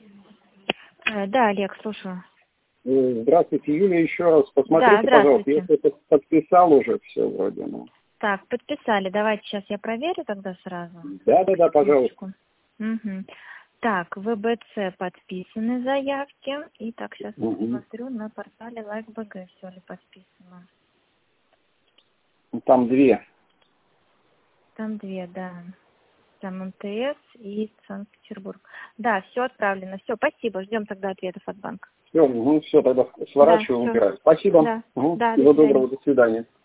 Да, Олег, слушаю. Здравствуйте, Юлия, еще раз. Посмотрите, Да, пожалуйста, я это подписал уже все вроде. Ну. Так, подписали. Давайте сейчас я проверю тогда сразу. Да, пожалуйста. Угу. Так, ВБЦ подписаны заявки. И так, сейчас смотрю на портале LifeBG, все ли подписано. Там две. Там две, да. Там МТС и Санкт-Петербург. Да, все отправлено. Все, спасибо. Ждем тогда ответов от банка. Все, все, тогда сворачиваем, убираю. Спасибо. Да, да, Всего доброго, до свидания.